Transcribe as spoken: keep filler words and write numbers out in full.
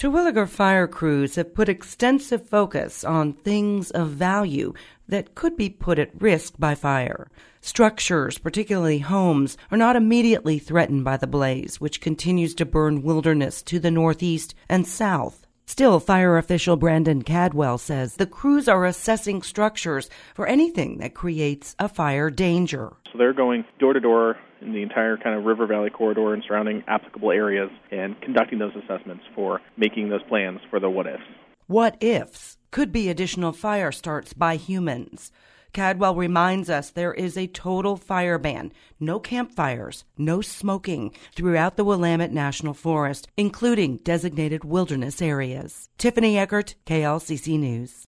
Terwilliger fire crews have put extensive focus on things of value that could be put at risk by fire. Structures, particularly homes, are not immediately threatened by the blaze, which continues to burn wilderness to the northeast and south. Still, fire official Brandon Cadwell says the crews are assessing structures for anything that creates a fire danger. So they're going door to door in the entire kind of River Valley corridor and surrounding applicable areas and conducting those assessments for making those plans for the what-ifs. What-ifs could be additional fire starts by humans. Cadwell reminds us there is a total fire ban, no campfires, no smoking throughout the Willamette National Forest, including designated wilderness areas. Tiffany Eckert, K L C C News.